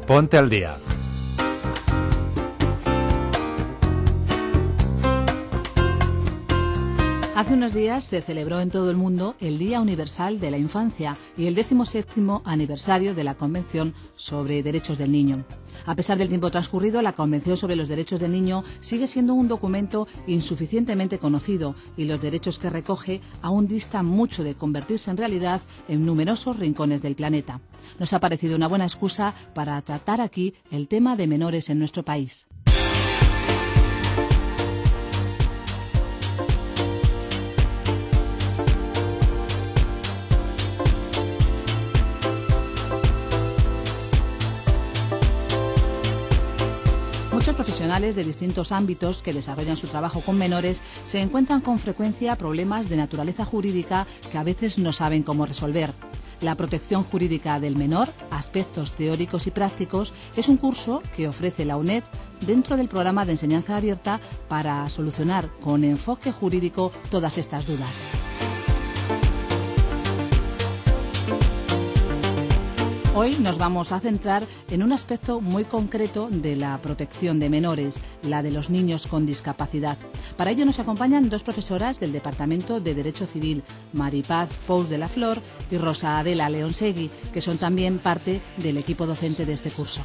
Ponte al día. Hace unos días se celebró en todo el mundo el Día Universal de la Infancia y el 17º aniversario de la Convención sobre Derechos del Niño. A pesar del tiempo transcurrido, la Convención sobre los Derechos del Niño sigue siendo un documento insuficientemente conocido y los derechos que recoge aún distan mucho de convertirse en realidad en numerosos rincones del planeta. Nos ha parecido una buena excusa para tratar aquí el tema de menores en nuestro país. Muchos profesionales de distintos ámbitos que desarrollan su trabajo con menores se encuentran con frecuencia problemas de naturaleza jurídica que a veces no saben cómo resolver. La protección jurídica del menor, aspectos teóricos y prácticos, es un curso que ofrece la UNED dentro del programa de enseñanza abierta para solucionar con enfoque jurídico todas estas dudas. Hoy nos vamos a centrar en un aspecto muy concreto de la protección de menores, la de los niños con discapacidad. Para ello nos acompañan dos profesoras del Departamento de Derecho Civil, Maripaz Pous de la Flor y Rosa Adela Leonsegui, que son también parte del equipo docente de este curso.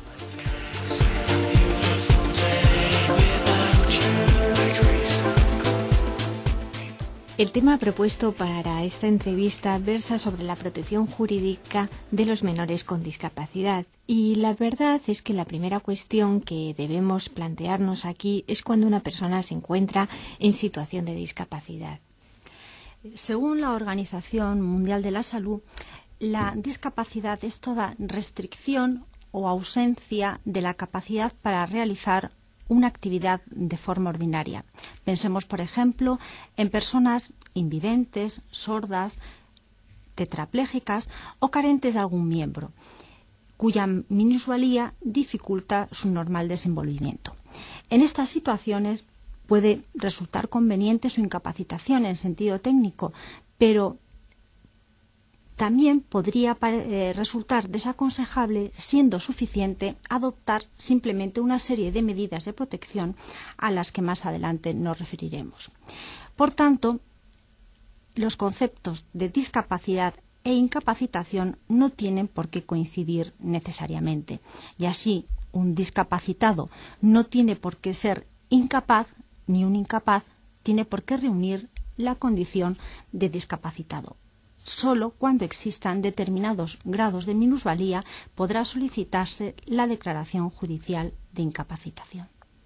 El tema propuesto para esta entrevista versa sobre la protección jurídica de los menores con discapacidad. Y la verdad es que la primera cuestión que debemos plantearnos aquí es cuando una persona se encuentra en situación de discapacidad. Según la Organización Mundial de la Salud, la discapacidad es toda restricción o ausencia de la capacidad para realizar una actividad de forma ordinaria. Pensemos, por ejemplo, en personas invidentes, sordas, tetraplégicas o carentes de algún miembro, cuya minusvalía dificulta su normal desenvolvimiento. En estas situaciones puede resultar conveniente su incapacitación en sentido técnico, pero también podría resultar desaconsejable, siendo suficiente, adoptar simplemente una serie de medidas de protección a las que más adelante nos referiremos. Por tanto, los conceptos de discapacidad e incapacitación no tienen por qué coincidir necesariamente. Y así, un discapacitado no tiene por qué ser incapaz, ni un incapaz tiene por qué reunir la condición de discapacitado. Solo cuando existan determinados grados de minusvalía podrá solicitarse la declaración judicial de incapacitación.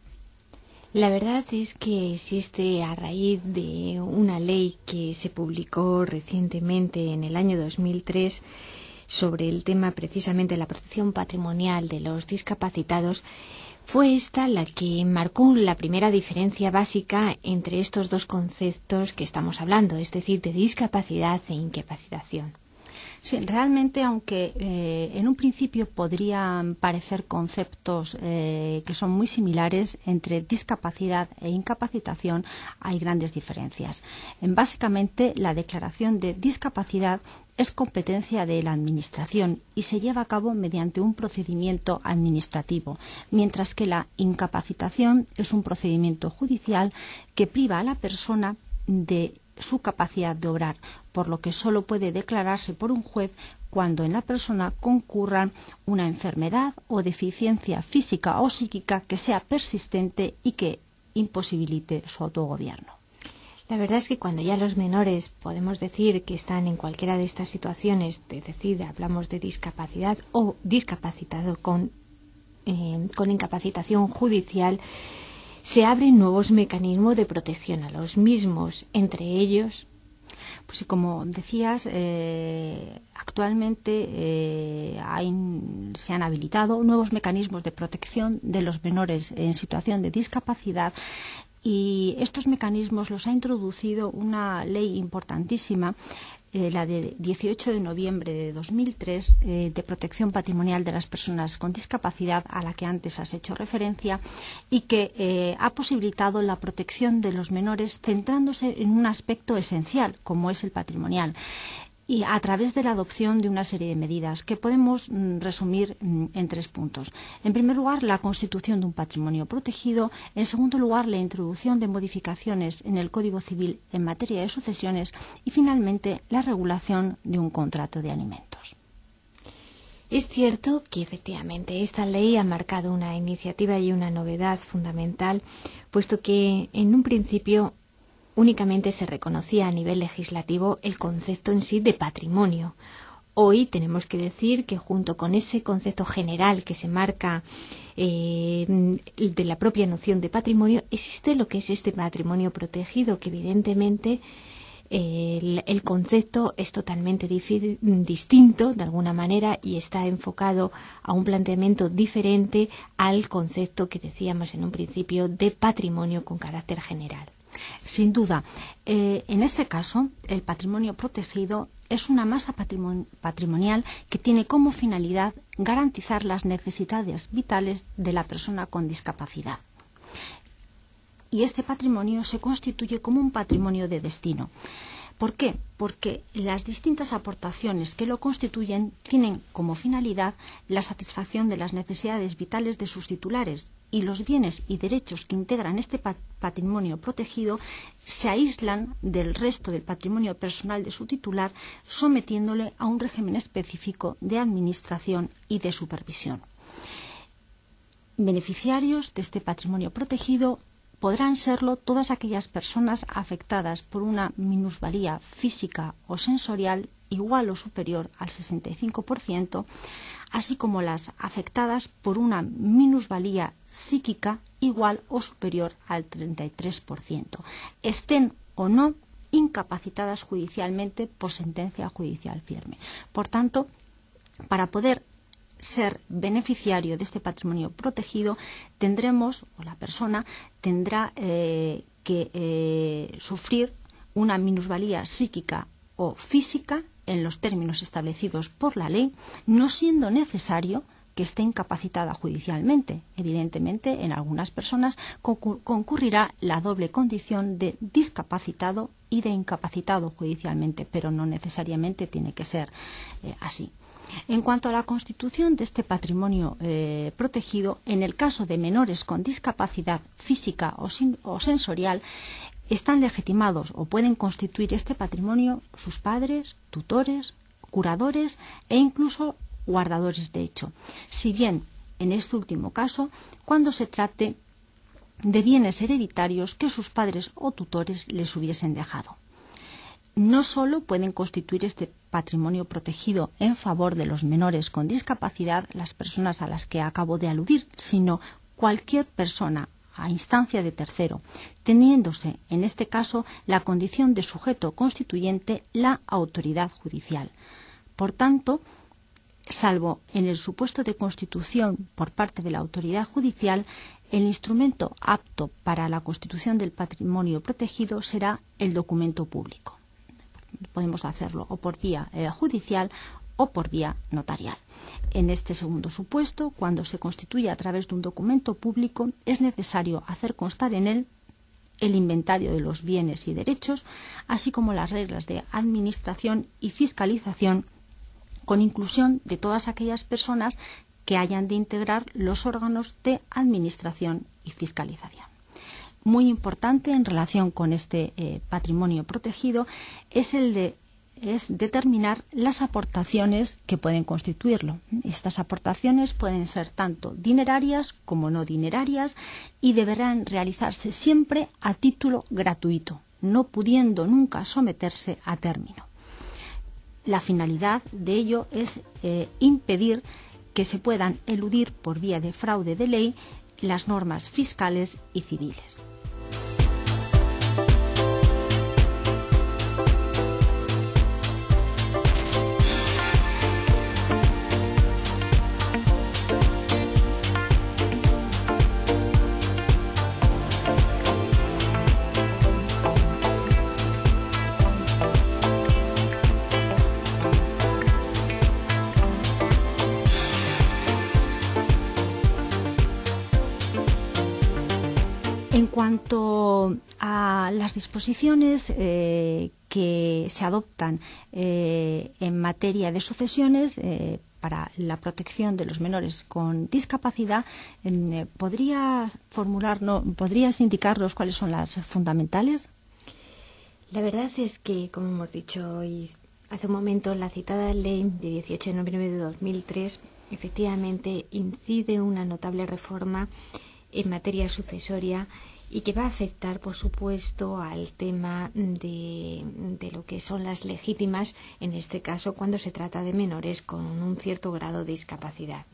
La verdad es que existe, a raíz de una ley que se publicó recientemente en el año 2003 sobre el tema precisamente de la protección patrimonial de los discapacitados, fue esta la que marcó la primera diferencia básica entre estos dos conceptos que estamos hablando, es decir, de discapacidad e incapacitación. Sí, realmente, aunque en un principio podrían parecer conceptos que son muy similares, entre discapacidad e incapacitación hay grandes diferencias. Básicamente, la declaración de discapacidad es competencia de la Administración y se lleva a cabo mediante un procedimiento administrativo, mientras que la incapacitación es un procedimiento judicial que priva a la persona de su capacidad de obrar, por lo que solo puede declararse por un juez cuando en la persona concurran una enfermedad o deficiencia física o psíquica que sea persistente y que imposibilite su autogobierno. La verdad es que cuando ya los menores podemos decir que están en cualquiera de estas situaciones, es decir, hablamos de discapacidad o discapacitado con incapacitación judicial, se abren nuevos mecanismos de protección a los mismos, entre ellos. Pues como decías, actualmente se han habilitado nuevos mecanismos de protección de los menores en situación de discapacidad. Y estos mecanismos los ha introducido una ley importantísima, la de 18 de noviembre de 2003, de protección patrimonial de las personas con discapacidad, a la que antes has hecho referencia, y que ha posibilitado la protección de los menores centrándose en un aspecto esencial, como es el patrimonial. y a través de la adopción de una serie de medidas que podemos resumir en 3 puntos. En primer lugar, la constitución de un patrimonio protegido. En segundo lugar, la introducción de modificaciones en el Código Civil en materia de sucesiones. Y finalmente, la regulación de un contrato de alimentos. Es cierto que efectivamente esta ley ha marcado una iniciativa y una novedad fundamental, puesto que en un principio únicamente se reconocía a nivel legislativo el concepto en sí de patrimonio. Hoy tenemos que decir que junto con ese concepto general que se marca de la propia noción de patrimonio, existe lo que es este patrimonio protegido, que evidentemente el concepto es totalmente distinto de alguna manera y está enfocado a un planteamiento diferente al concepto que decíamos en un principio de patrimonio con carácter general. Sin duda, en este caso, el patrimonio protegido es una masa patrimonial que tiene como finalidad garantizar las necesidades vitales de la persona con discapacidad. Y este patrimonio se constituye como un patrimonio de destino. ¿Por qué? Porque las distintas aportaciones que lo constituyen tienen como finalidad la satisfacción de las necesidades vitales de sus titulares, y los bienes y derechos que integran este patrimonio protegido se aíslan del resto del patrimonio personal de su titular, sometiéndole a un régimen específico de administración y de supervisión. Beneficiarios de este patrimonio protegido podrán serlo todas aquellas personas afectadas por una minusvalía física o sensorial igual o superior al 65%, así como las afectadas por una minusvalía psíquica igual o superior al 33%, estén o no incapacitadas judicialmente por sentencia judicial firme. Por tanto, para poder ser beneficiario de este patrimonio protegido, la persona tendrá que sufrir una minusvalía psíquica o física en los términos establecidos por la ley, no siendo necesario que esté incapacitada judicialmente. Evidentemente, en algunas personas concurrirá la doble condición de discapacitado y de incapacitado judicialmente, pero no necesariamente tiene que ser así. En cuanto a la constitución de este patrimonio protegido, en el caso de menores con discapacidad física o sensorial, están legitimados o pueden constituir este patrimonio sus padres, tutores, curadores e incluso guardadores de hecho. Si bien, en este último caso, cuando se trate de bienes hereditarios que sus padres o tutores les hubiesen dejado. No solo pueden constituir este patrimonio protegido en favor de los menores con discapacidad las personas a las que acabo de aludir, sino cualquier persona a instancia de tercero, teniéndose en este caso la condición de sujeto constituyente la autoridad judicial. Por tanto, salvo en el supuesto de constitución por parte de la autoridad judicial, el instrumento apto para la constitución del patrimonio protegido será el documento público. Podemos hacerlo o por vía judicial o por vía notarial. En este segundo supuesto, cuando se constituye a través de un documento público, es necesario hacer constar en él el inventario de los bienes y derechos, así como las reglas de administración y fiscalización, con inclusión de todas aquellas personas que hayan de integrar los órganos de administración y fiscalización. Muy importante en relación con este patrimonio protegido es determinar las aportaciones que pueden constituirlo. Estas aportaciones pueden ser tanto dinerarias como no dinerarias y deberán realizarse siempre a título gratuito, no pudiendo nunca someterse a término. La finalidad de ello es impedir que se puedan eludir por vía de fraude de ley las normas fiscales y civiles. En cuanto a las disposiciones que se adoptan en materia de sucesiones para la protección de los menores con discapacidad, ¿podrías indicarnos cuáles son las fundamentales? La verdad es que, como hemos dicho hoy hace un momento, la citada ley de 18 de noviembre de 2003 efectivamente incide una notable reforma en materia sucesoria y que va a afectar, por supuesto, al tema de lo que son las legítimas, en este caso cuando se trata de menores con un cierto grado de discapacidad.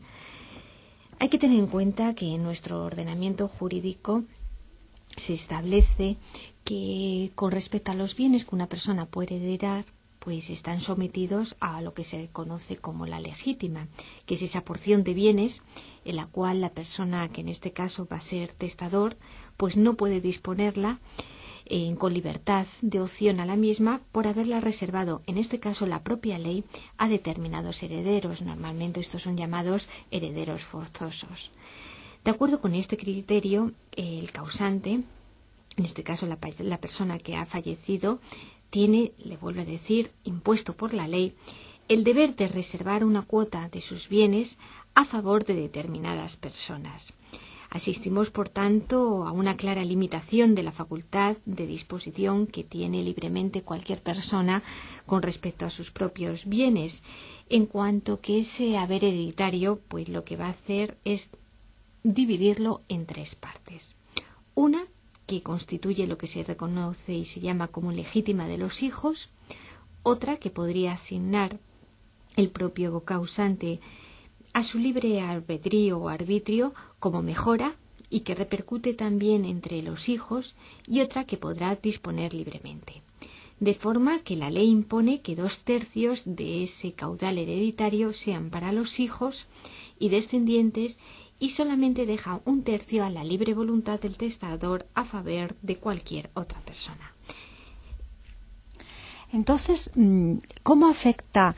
Hay que tener en cuenta que en nuestro ordenamiento jurídico se establece que con respecto a los bienes que una persona puede heredar, pues están sometidos a lo que se conoce como la legítima, que es esa porción de bienes en la cual la persona, que en este caso va a ser testador, pues no puede disponerla con libertad de opción a la misma por haberla reservado, en este caso la propia ley, a determinados herederos. Normalmente estos son llamados herederos forzosos. De acuerdo con este criterio, el causante, en este caso la persona que ha fallecido, tiene, le vuelvo a decir, impuesto por la ley, el deber de reservar una cuota de sus bienes a favor de determinadas personas. Asistimos, por tanto, a una clara limitación de la facultad de disposición que tiene libremente cualquier persona con respecto a sus propios bienes, en cuanto que ese haber hereditario, pues lo que va a hacer es dividirlo en tres partes. Una, que constituye lo que se reconoce y se llama como legítima de los hijos; otra, que podría asignar el propio causante a su libre albedrío o arbitrio como mejora y que repercute también entre los hijos; y otra, que podrá disponer libremente. De forma que la ley impone que 2/3 de ese caudal hereditario sean para los hijos y descendientes, y solamente deja 1/3 a la libre voluntad del testador a favor de cualquier otra persona. Entonces, ¿cómo afecta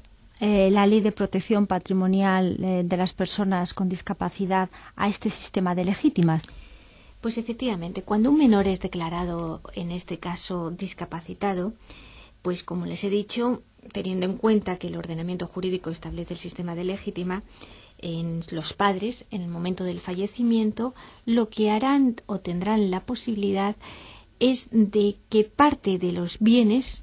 la ley de protección patrimonial de las personas con discapacidad a este sistema de legítimas? Pues efectivamente, cuando un menor es declarado, en este caso, discapacitado, pues como les he dicho, teniendo en cuenta que el ordenamiento jurídico establece el sistema de legítima, en los padres, en el momento del fallecimiento, lo que harán o tendrán la posibilidad es de que parte de los bienes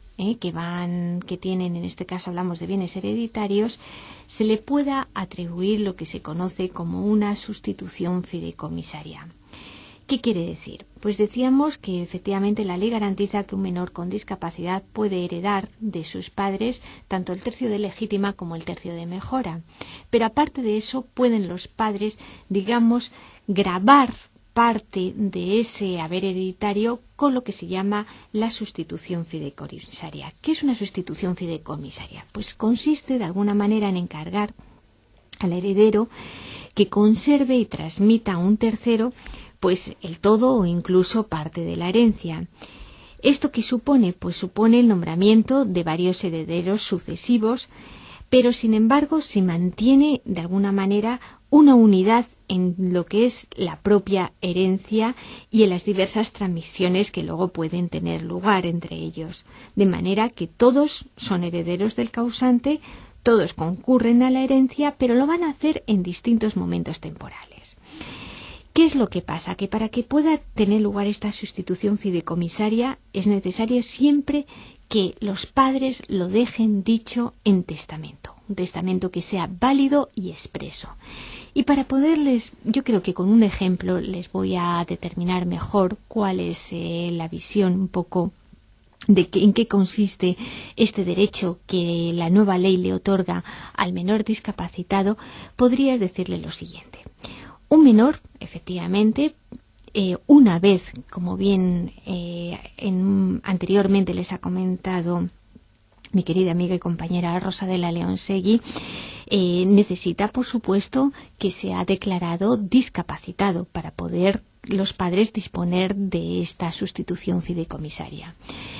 que tienen, en este caso hablamos de bienes hereditarios, se le pueda atribuir lo que se conoce como una sustitución fideicomisaria. ¿Qué quiere decir? Pues decíamos que efectivamente la ley garantiza que un menor con discapacidad puede heredar de sus padres tanto el tercio de legítima como el tercio de mejora. Pero aparte de eso, pueden los padres, digamos, gravar parte de ese haber hereditario con lo que se llama la sustitución fideicomisaria. ¿Qué es una sustitución fideicomisaria? Pues consiste de alguna manera en encargar al heredero que conserve y transmita a un tercero pues el todo o incluso parte de la herencia. ¿Esto qué supone? Pues supone el nombramiento de varios herederos sucesivos, pero sin embargo se mantiene de alguna manera una unidad en lo que es la propia herencia y en las diversas transmisiones que luego pueden tener lugar entre ellos, de manera que todos son herederos del causante, todos concurren a la herencia, pero lo van a hacer en distintos momentos temporales. ¿Qué es lo que pasa? Que para que pueda tener lugar esta sustitución fideicomisaria es necesario siempre que los padres lo dejen dicho en testamento, un testamento que sea válido y expreso. Y para poderles, yo creo que con un ejemplo les voy a determinar mejor cuál es la visión un poco de en qué consiste este derecho que la nueva ley le otorga al menor discapacitado. Podrías decirle lo siguiente. Un menor, efectivamente, una vez, como bien anteriormente les ha comentado mi querida amiga y compañera Rosa de la Leonsegui, necesita, por supuesto, que sea declarado discapacitado para poder los padres disponer de esta sustitución fideicomisaria.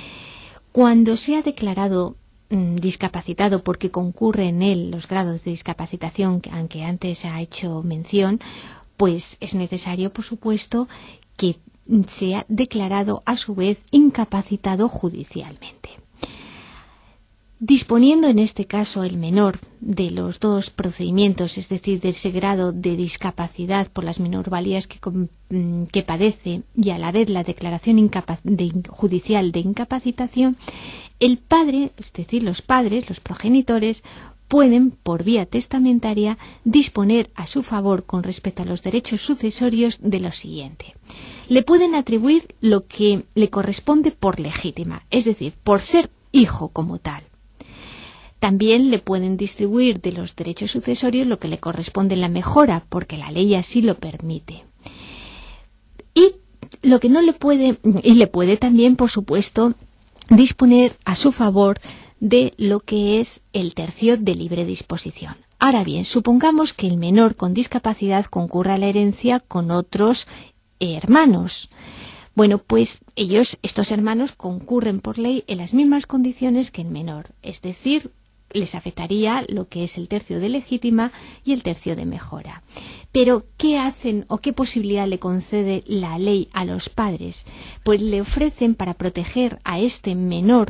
Cuando sea declarado discapacitado porque concurre en él los grados de discapacitación que antes ha hecho mención, pues es necesario, por supuesto, que sea declarado a su vez incapacitado judicialmente. Disponiendo en este caso el menor de los dos procedimientos, es decir, de ese grado de discapacidad por las minusvalías que padece y a la vez la declaración judicial de incapacitación, el padre, es decir, los padres, los progenitores, pueden, por vía testamentaria, disponer a su favor con respecto a los derechos sucesorios de lo siguiente. Le pueden atribuir lo que le corresponde por legítima, es decir, por ser hijo como tal. También le pueden distribuir de los derechos sucesorios lo que le corresponde en la mejora, porque la ley así lo permite. Y lo que no le puede, y le puede también, por supuesto, disponer a su favor de lo que es el tercio de libre disposición. Ahora bien, supongamos que el menor con discapacidad concurra a la herencia con otros hermanos. Bueno, pues estos hermanos concurren por ley en las mismas condiciones que el menor, es decir, les afectaría lo que es el tercio de legítima y el tercio de mejora. Pero, ¿qué hacen o qué posibilidad le concede la ley a los padres? Pues le ofrecen, para proteger a este menor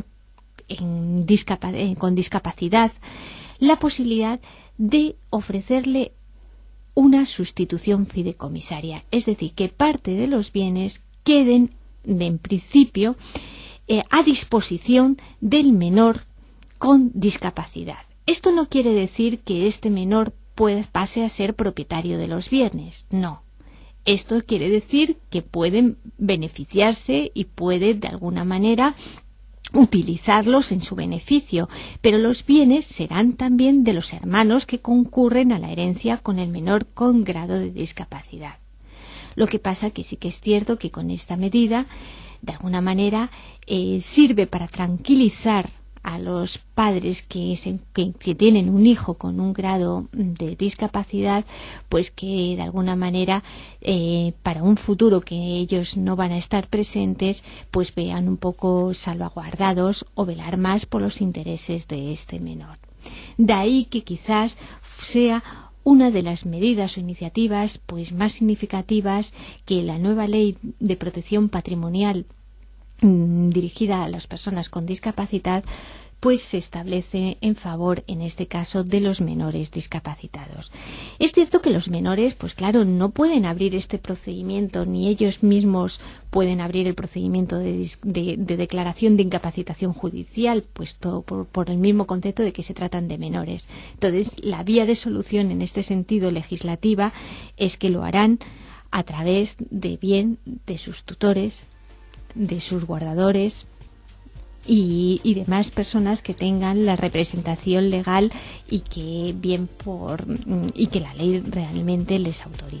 con discapacidad, la posibilidad de ofrecerle una sustitución fideicomisaria, es decir, que parte de los bienes queden, en principio, a disposición del menor con discapacidad. Esto no quiere decir que este menor pase a ser propietario de los bienes, no. Esto quiere decir que pueden beneficiarse y puede, de alguna manera, utilizarlos en su beneficio, pero los bienes serán también de los hermanos que concurren a la herencia con el menor con grado de discapacidad. Lo que pasa que sí que es cierto que con esta medida, de alguna manera, sirve para tranquilizar a los padres que tienen un hijo con un grado de discapacidad, pues que de alguna manera para un futuro que ellos no van a estar presentes, pues vean un poco salvaguardados o velar más por los intereses de este menor. De ahí que quizás sea una de las medidas o iniciativas pues más significativas que la nueva ley de protección patrimonial dirigida a las personas con discapacidad pues se establece en favor, en este caso, de los menores discapacitados. Es cierto que los menores, pues claro, no pueden abrir este procedimiento, ni ellos mismos pueden abrir el procedimiento de declaración de incapacitación judicial, puesto por el mismo concepto de que se tratan de menores. Entonces, la vía de solución en este sentido legislativa es que lo harán a través de sus tutores, de sus guardadores y demás personas que tengan la representación legal y que la ley realmente les autoriza.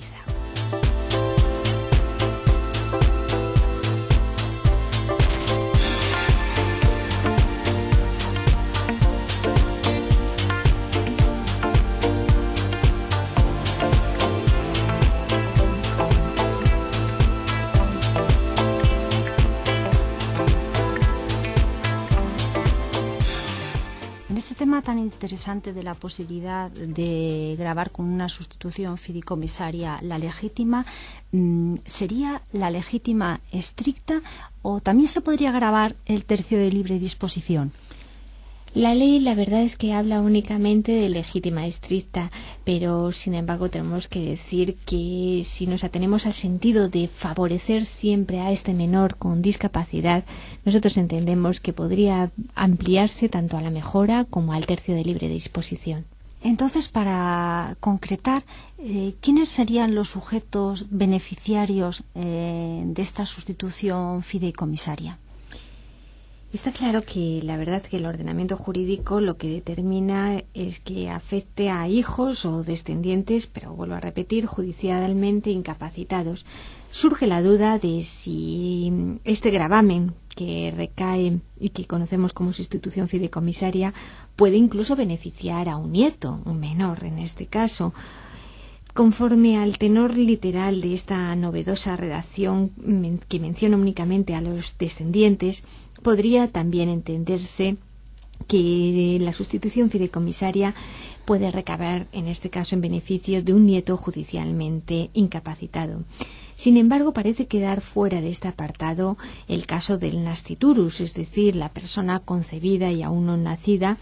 Este tema tan interesante de la posibilidad de gravar con una sustitución fideicomisaria la legítima, ¿sería la legítima estricta o también se podría gravar el tercio de libre disposición? La ley, la verdad es que habla únicamente de legítima estricta, pero sin embargo tenemos que decir que si nos atenemos al sentido de favorecer siempre a este menor con discapacidad, nosotros entendemos que podría ampliarse tanto a la mejora como al tercio de libre disposición. Entonces, para concretar, ¿quiénes serían los sujetos beneficiarios de esta sustitución fideicomisaria? Está claro que la verdad que el ordenamiento jurídico lo que determina es que afecte a hijos o descendientes, pero vuelvo a repetir, judicialmente incapacitados. Surge la duda de si este gravamen que recae y que conocemos como sustitución fideicomisaria puede incluso beneficiar a un nieto, un menor en este caso. Conforme al tenor literal de esta novedosa redacción que menciona únicamente a los descendientes, podría también entenderse que la sustitución fideicomisaria puede recabar, en este caso, en beneficio de un nieto judicialmente incapacitado. Sin embargo, parece quedar fuera de este apartado el caso del nasciturus, es decir, la persona concebida y aún no nacida.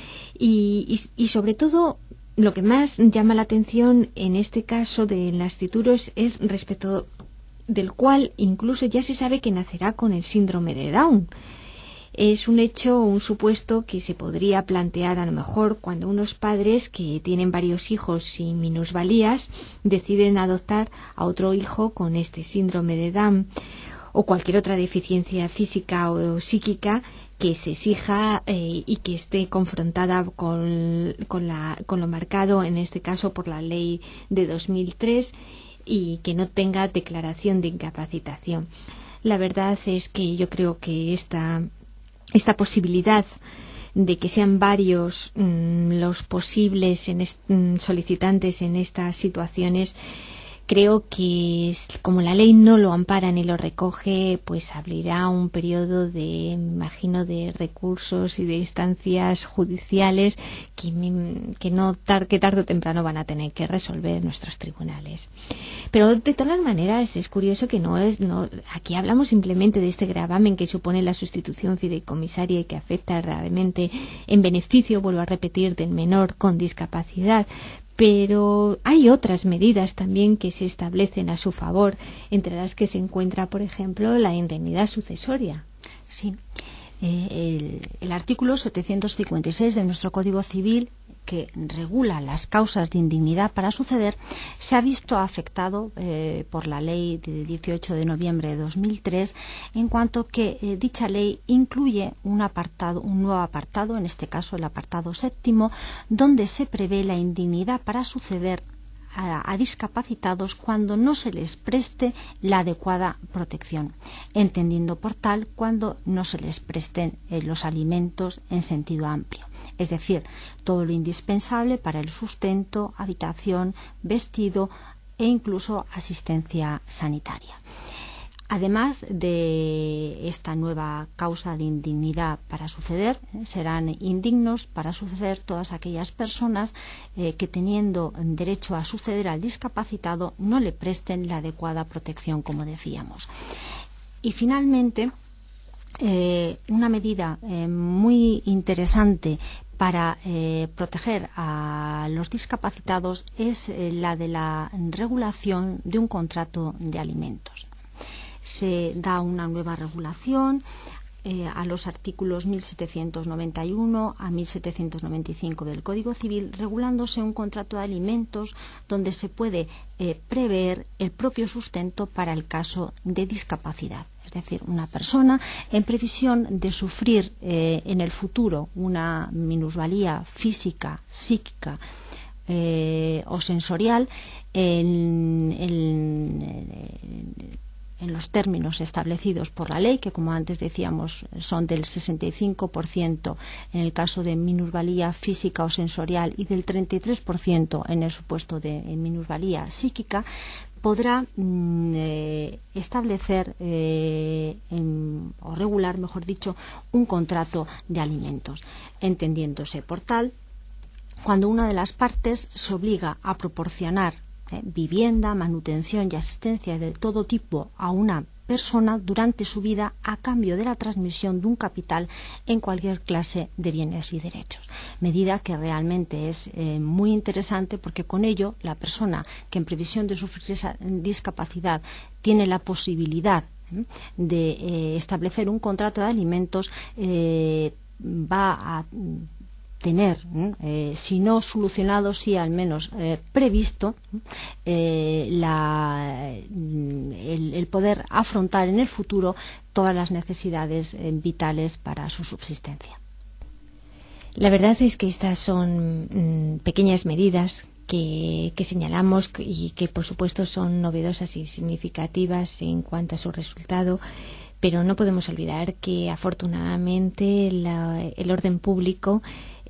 Y sobre todo, lo que más llama la atención en este caso del nasciturus es respecto del cual incluso ya se sabe que nacerá con el síndrome de Down. Es un hecho, un supuesto que se podría plantear a lo mejor cuando unos padres que tienen varios hijos sin minusvalías deciden adoptar a otro hijo con este síndrome de Down o cualquier otra deficiencia física o psíquica que se exija y que esté confrontada con lo marcado en este caso por la ley de 2003 y que no tenga declaración de incapacitación. La verdad es que yo creo que esta posibilidad de que sean varios los posibles solicitantes en estas situaciones, creo que como la ley no lo ampara ni lo recoge, pues abrirá un periodo imagino, de recursos y de instancias judiciales que tarde o temprano van a tener que resolver nuestros tribunales. Pero de todas maneras es curioso que aquí hablamos simplemente de este gravamen que supone la sustitución fideicomisaria y que afecta realmente en beneficio, vuelvo a repetir, del menor con discapacidad. Pero hay otras medidas también que se establecen a su favor, entre las que se encuentra, por ejemplo, la indemnidad sucesoria. Sí. El artículo 756 de nuestro Código Civil, que regula las causas de indignidad para suceder, se ha visto afectado por la ley de 18 de noviembre de 2003, en cuanto que dicha ley incluye un nuevo apartado, en este caso el apartado 7º, donde se prevé la indignidad para suceder a discapacitados cuando no se les preste la adecuada protección, entendiendo por tal cuando no se les presten los alimentos en sentido amplio, es decir, todo lo indispensable para el sustento, habitación, vestido e incluso asistencia sanitaria. Además de esta nueva causa de indignidad para suceder, serán indignos para suceder todas aquellas personas que, teniendo derecho a suceder al discapacitado, no le presten la adecuada protección, como decíamos. Y finalmente, una medida muy interesante para proteger a los discapacitados es la de la regulación de un contrato de alimentos. Se da una nueva regulación a los artículos 1791 a 1795 del Código Civil, regulándose un contrato de alimentos donde se puede prever el propio sustento para el caso de discapacidad. Es decir, una persona en previsión de sufrir en el futuro una minusvalía física, psíquica o sensorial en los términos establecidos por la ley, que como antes decíamos son del 65% en el caso de minusvalía física o sensorial y del 33% en el supuesto de minusvalía psíquica, podrá establecer o regular, mejor dicho, un contrato de alimentos, entendiéndose por tal cuando una de las partes se obliga a proporcionar vivienda, manutención y asistencia de todo tipo a una persona durante su vida a cambio de la transmisión de un capital en cualquier clase de bienes y derechos. Medida que realmente es muy interesante porque con ello la persona que en previsión de sufrir esa discapacidad tiene la posibilidad de establecer un contrato de alimentos va a tener, si no solucionado, sí al menos previsto el poder afrontar en el futuro todas las necesidades vitales para su subsistencia. La verdad es que estas son pequeñas medidas que señalamos y que por supuesto son novedosas y significativas en cuanto a su resultado, pero no podemos olvidar que afortunadamente el orden público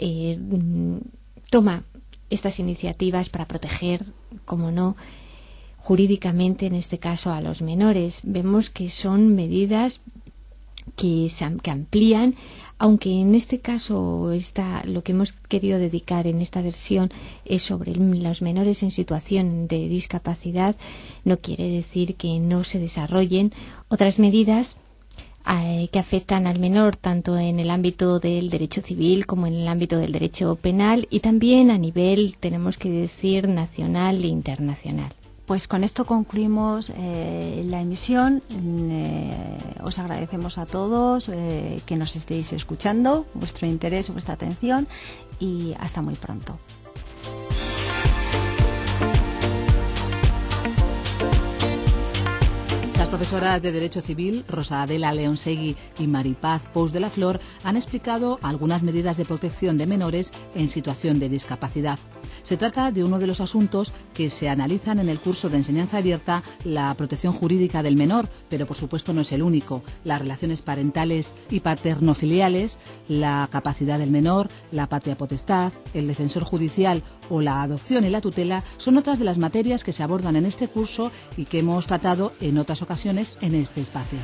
toma estas iniciativas para proteger, como no, jurídicamente en este caso a los menores. Vemos que son medidas que amplían aunque en este caso lo que hemos querido dedicar en esta versión es sobre los menores en situación de discapacidad, no quiere decir que no se desarrollen otras medidas que afectan al menor tanto en el ámbito del derecho civil como en el ámbito del derecho penal y también a nivel, tenemos que decir, nacional e internacional. Pues con esto concluimos la emisión. Os agradecemos a todos que nos estéis escuchando, vuestro interés, vuestra atención y hasta muy pronto. Las profesoras de Derecho Civil, Rosa Adela Leonsegui y Maripaz Pous de la Flor, han explicado algunas medidas de protección de menores en situación de discapacidad. Se trata de uno de los asuntos que se analizan en el curso de enseñanza abierta, la protección jurídica del menor, pero por supuesto no es el único. Las relaciones parentales y paternofiliales, la capacidad del menor, la patria potestad, el defensor judicial o la adopción y la tutela son otras de las materias que se abordan en este curso y que hemos tratado en otras ocasiones en este espacio.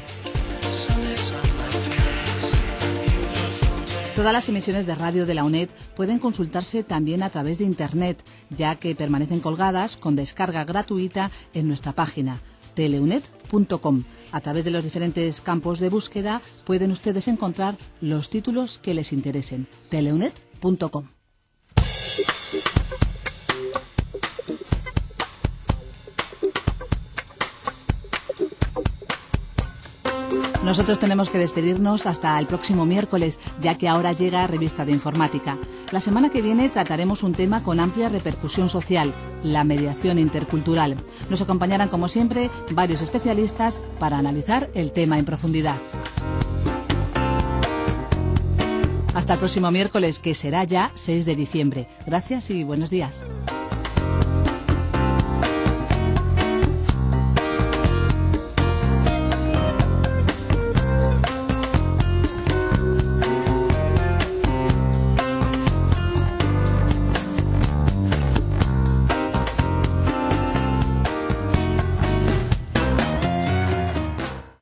Todas las emisiones de radio de la UNED pueden consultarse también a través de Internet, ya que permanecen colgadas con descarga gratuita en nuestra página teleunet.com. A través de los diferentes campos de búsqueda pueden ustedes encontrar los títulos que les interesen. teleunet.com. Nosotros tenemos que despedirnos hasta el próximo miércoles, ya que ahora llega Revista de Informática. La semana que viene trataremos un tema con amplia repercusión social, la mediación intercultural. Nos acompañarán, como siempre, varios especialistas para analizar el tema en profundidad. Hasta el próximo miércoles, que será ya 6 de diciembre. Gracias y buenos días.